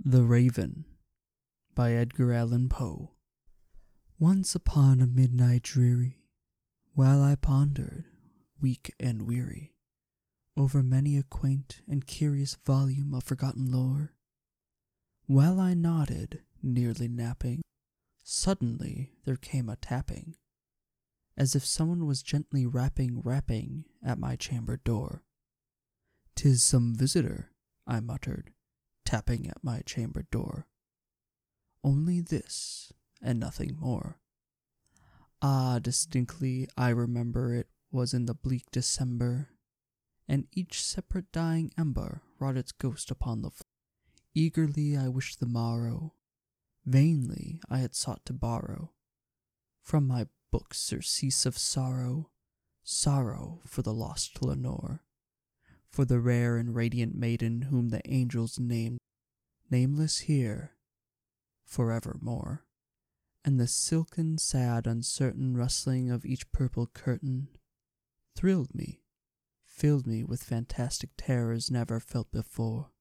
The Raven by Edgar Allan Poe. Once upon a midnight dreary, while I pondered, weak and weary, over many a quaint and curious volume of forgotten lore, while I nodded, nearly napping, suddenly there came a tapping, as if someone was gently rapping at my chamber door. "'Tis some visitor," I muttered, tapping at my chamber door. Only this, and nothing more. Ah, distinctly I remember it was in the bleak December, and each separate dying ember wrought its ghost upon the floor. Eagerly I wished the morrow, vainly I had sought to borrow from my books surcease of sorrow, sorrow for the lost Lenore, for the rare and radiant maiden whom the angels named nameless here forevermore. And the silken, sad, uncertain rustling of each purple curtain thrilled me, filled me with fantastic terrors never felt before,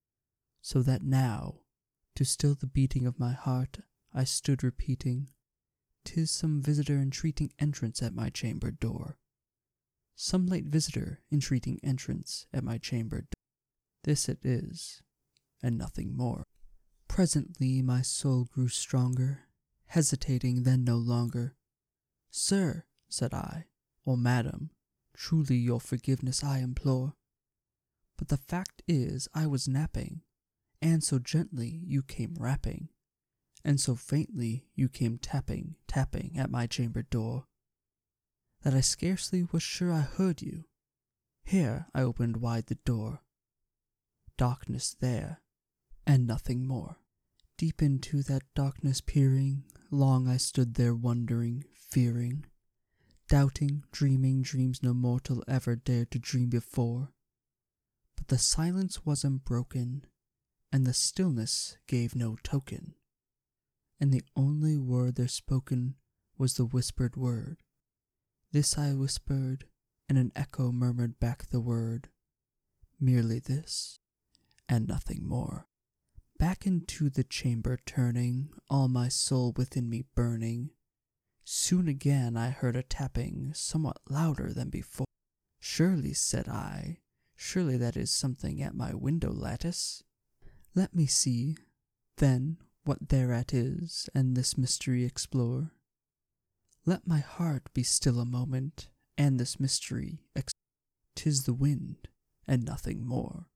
so that now, to still the beating of my heart, I stood repeating, "'Tis some visitor entreating entrance at my chamber door. Some late visitor entreating entrance at my chamber door. This it is, and nothing more." Presently my soul grew stronger, hesitating then no longer. "Sir," said I, "or madam, truly your forgiveness I implore. But the fact is I was napping, and so gently you came rapping, and so faintly you came tapping at my chamber door, that I scarcely was sure I heard you. Here I opened wide the door. Darkness there, and nothing more. Deep into that darkness peering, long I stood there wondering, fearing, doubting, dreaming dreams no mortal ever dared to dream before. But the silence was unbroken, and the stillness gave no token, and the only word there spoken was the whispered word. This I whispered, and an echo murmured back the word, merely this, and nothing more. Back into the chamber turning, all my soul within me burning, soon again I heard a tapping somewhat louder than before. "Surely," said I, "surely that is something at my window lattice. Let me see, then, what thereat is, and this mystery explore. Let my heart be still a moment, and this mystery 'tis the wind, and nothing more."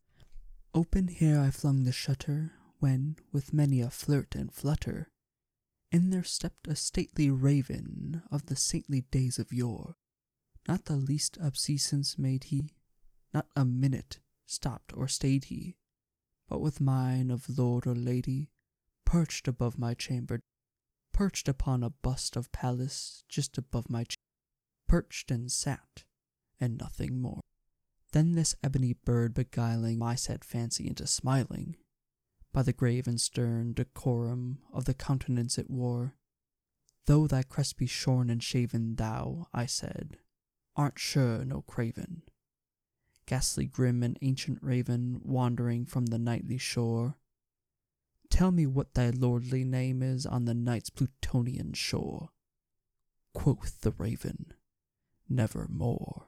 Open here I flung the shutter, when, with many a flirt and flutter, in there stepped a stately raven of the saintly days of yore. Not the least obeisance made he, not a minute stopped or stayed he, but with mien of lord or lady, perched above my chamber, perched upon a bust of Pallas just above my perched and sat, and nothing more. Then this ebony bird beguiling my sad fancy into smiling, by the grave and stern decorum of the countenance it wore. "Though thy crest be shorn and shaven, thou," I said, "art sure no craven, ghastly grim and ancient raven, wandering from the nightly shore. Tell me what thy lordly name is on the night's Plutonian shore." Quoth the raven, "Nevermore."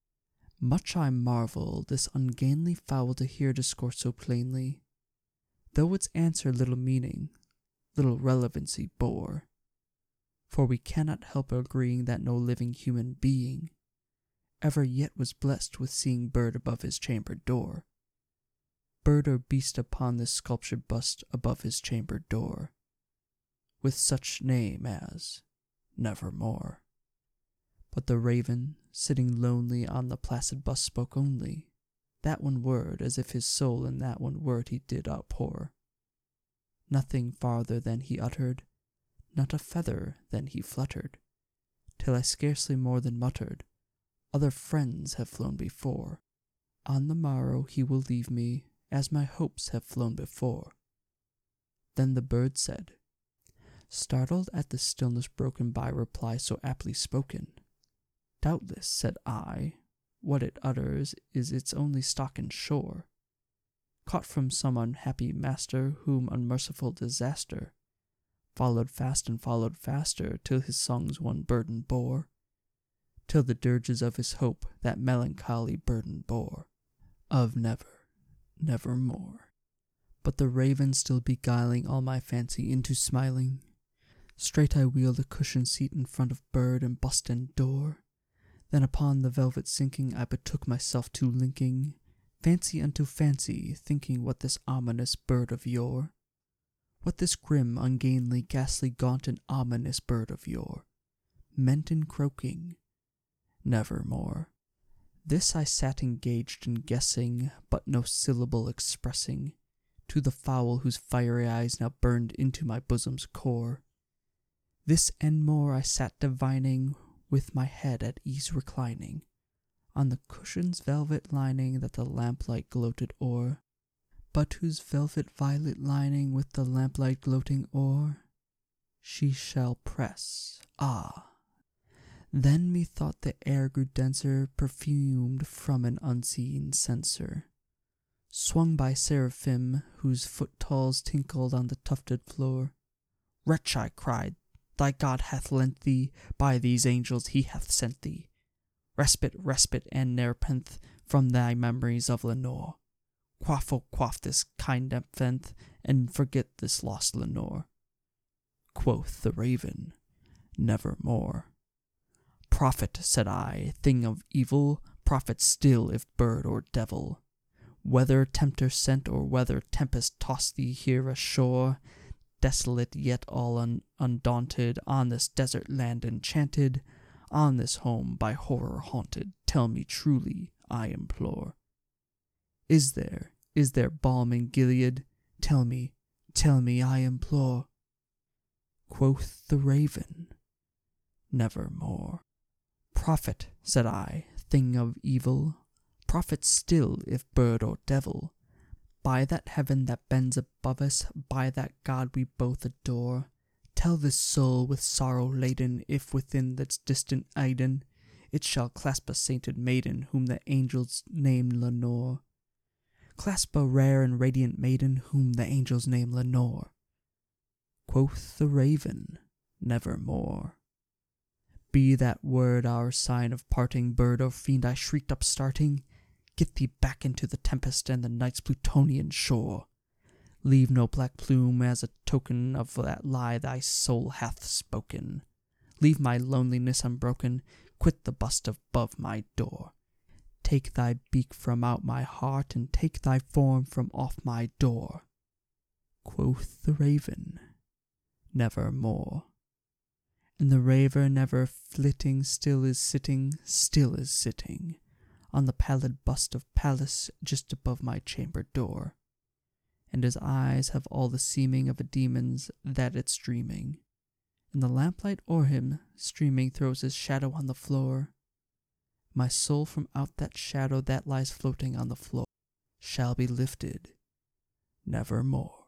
Much I marvel this ungainly fowl to hear discourse so plainly, though its answer little meaning, little relevancy bore. For we cannot help agreeing that no living human being ever yet was blessed with seeing bird above his chamber door, bird or beast upon this sculptured bust above his chamber door, with such name as Nevermore. But the raven, sitting lonely on the placid bust, spoke only that one word, as if his soul in that one word he did outpour. Nothing farther than he uttered, not a feather than he fluttered, till I scarcely more than muttered, "Other friends have flown before. On the morrow he will leave me, as my hopes have flown before." Then the bird said, startled at the stillness broken by reply so aptly spoken, "Doubtless," said I, "what it utters is its only stock and shore. caught from some unhappy master, whom unmerciful disaster followed fast and followed faster, till his songs one burden bore, till the dirges of his hope that melancholy burden bore, of never, nevermore. But the raven still beguiling all my fancy into smiling, straight I wheeled a cushioned seat in front of bird and bust and door. Then upon the velvet sinking I betook myself to linking fancy unto fancy, thinking what this ominous bird of yore, what this grim, ungainly, ghastly, gaunt, and ominous bird of yore meant in croaking, nevermore. This I sat engaged in guessing, but no syllable expressing to the fowl whose fiery eyes now burned into my bosom's core. This and more I sat divining, with my head at ease reclining on the cushion's velvet lining that the lamplight gloated o'er, but whose velvet violet lining with the lamplight gloating o'er she shall press. Ah! Then methought the air grew denser, perfumed from an unseen censer, swung by seraphim whose foot-talls tinkled on the tufted floor. Wretch, I cried, thy God hath lent thee, by these angels he hath sent thee respite, respite, and nepenthe from thy memories of Lenore. Quaff, oh quaff this kind nepenthe, and forget this lost Lenore. Quoth the raven, nevermore. Prophet, said I, thing of evil, prophet still if bird or devil, whether tempter sent or whether tempest tossed thee here ashore, desolate yet all undaunted, on this desert land enchanted, on this home by horror haunted, tell me truly, I implore. Is there balm in Gilead? Tell me, I implore. Quoth the raven, nevermore. Prophet, said I, thing of evil, prophet still if bird or devil, by that heaven that bends above us, by that God we both adore, tell this soul with sorrow laden, if within this distant Eden it shall clasp a sainted maiden whom the angels name Lenore. Clasp a rare and radiant maiden whom the angels name Lenore. Quoth the raven, nevermore. Be that word our sign of parting, bird or fiend, I shrieked upstarting. Get thee back into the tempest and the night's Plutonian shore. Leave no black plume as a token of that lie thy soul hath spoken. Leave my loneliness unbroken, quit the bust above my door. Take thy beak from out my heart, and take thy form from off my door. Quoth the raven, nevermore. And the raven never flitting still is sitting, on the pallid bust of Pallas just above my chamber door. And his eyes have all the seeming of a demon's that it's dreaming, and the lamplight o'er him streaming throws his shadow on the floor. My soul from out that shadow that lies floating on the floor shall be lifted nevermore.